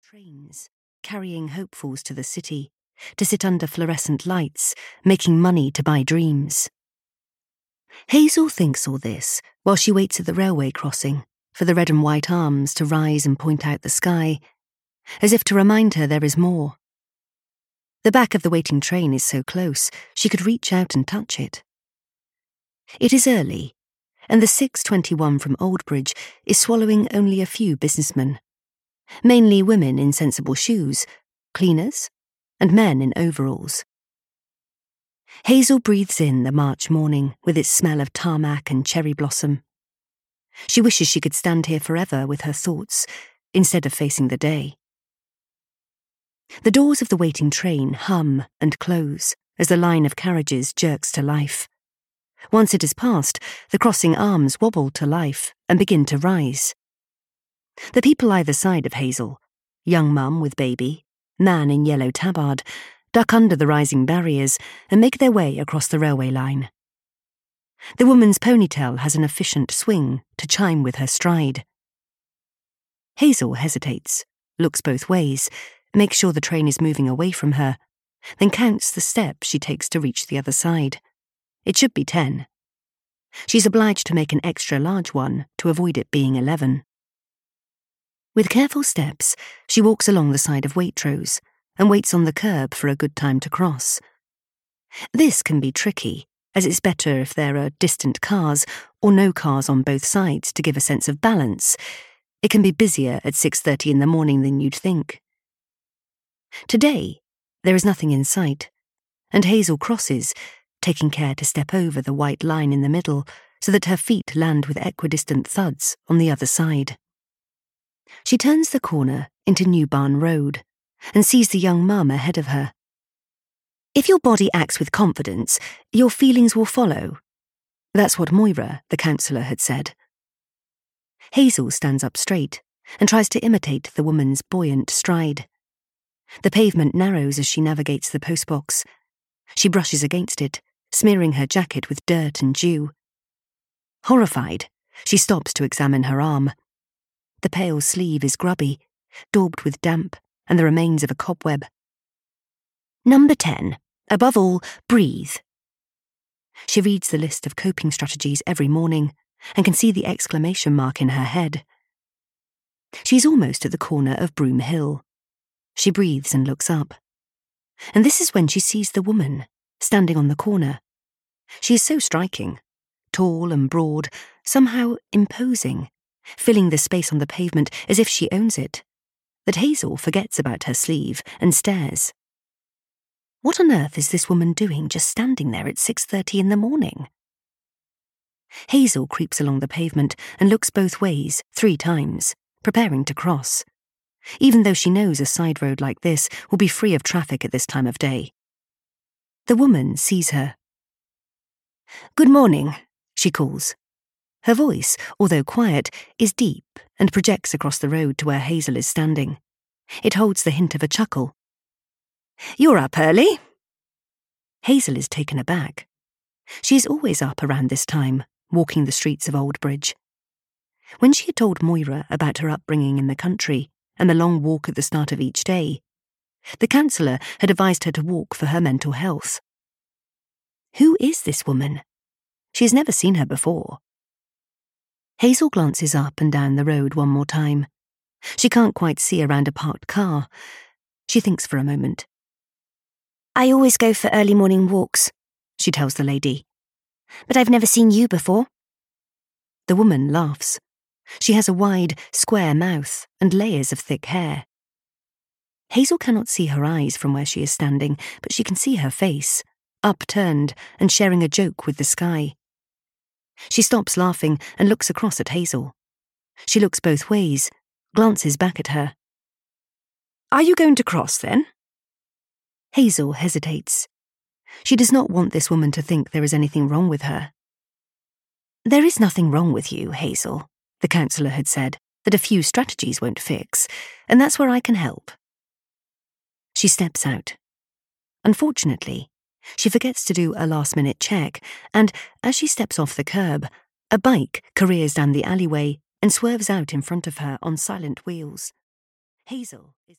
trains, carrying hopefuls to the city, to sit under fluorescent lights, making money to buy dreams. Hazel thinks all this while she waits at the railway crossing for the red and white arms to rise and point out the sky, as if to remind her there is more. The back of the waiting train is so close she could reach out and touch it. It is early, and the 6:21 from Oldbridge is swallowing only a few businessmen, mainly women in sensible shoes, cleaners, and men in overalls. Hazel breathes in the March morning with its smell of tarmac and cherry blossom. She wishes she could stand here forever with her thoughts, instead of facing the day. The doors of the waiting train hum and close as the line of carriages jerks to life. Once it is past, the crossing arms wobble to life and begin to rise. The people either side of Hazel, young mum with baby, man in yellow tabard, duck under the rising barriers and make their way across the railway line. The woman's ponytail has an efficient swing to chime with her stride. Hazel hesitates, looks both ways, makes sure the train is moving away from her, then counts the steps she takes to reach the other side. It should be 10. She's obliged to make an extra large one to avoid it being 11. With careful steps, she walks along the side of Waitrose and waits on the curb for a good time to cross. This can be tricky, as it's better if there are distant cars or no cars on both sides to give a sense of balance. It can be busier at 6:30 in the morning than you'd think. Today, there is nothing in sight, and Hazel crosses, taking care to step over the white line in the middle so that her feet land with equidistant thuds on the other side. She turns the corner into New Barn Road and sees the young mum ahead of her. If your body acts with confidence, your feelings will follow. That's what Moira, the counsellor, had said. Hazel stands up straight and tries to imitate the woman's buoyant stride. The pavement narrows as she navigates the postbox. She brushes against it, smearing her jacket with dirt and dew. Horrified, she stops to examine her arm. The pale sleeve is grubby, daubed with damp and the remains of a cobweb. Number 10. Above all, breathe. She reads the list of coping strategies every morning and can see the exclamation mark in her head. She's almost at the corner of Broom Hill. She breathes and looks up. And this is when she sees the woman, standing on the corner. She is so striking, tall and broad, somehow imposing, filling the space on the pavement as if she owns it, that Hazel forgets about her sleeve and stares. What on earth is this woman doing just standing there at 6:30 in the morning? Hazel creeps along the pavement and looks both ways 3 times, preparing to cross, even though she knows a side road like this will be free of traffic at this time of day. The woman sees her. "Good morning," she calls. Her voice, although quiet, is deep and projects across the road to where Hazel is standing. It holds the hint of a chuckle. "You're up early." Hazel is taken aback. She is always up around this time, walking the streets of Oldbridge. When she had told Moira about her upbringing in the country and the long walk at the start of each day, the counsellor had advised her to walk for her mental health. Who is this woman? She has never seen her before. Hazel glances up and down the road one more time. She can't quite see around a parked car. She thinks for a moment. "I always go for early morning walks," she tells the lady. "But I've never seen you before." The woman laughs. She has a wide, square mouth and layers of thick hair. Hazel cannot see her eyes from where she is standing, but she can see her face, upturned and sharing a joke with the sky. She stops laughing and looks across at Hazel. She looks both ways, glances back at her. "Are you going to cross, then?" Hazel hesitates. She does not want this woman to think there is anything wrong with her. "There is nothing wrong with you, Hazel," the counsellor had said, "that a few strategies won't fix, and that's where I can help." She steps out. Unfortunately, she forgets to do a last-minute check, and, as she steps off the curb, a bike careers down the alleyway and swerves out in front of her on silent wheels. Hazel is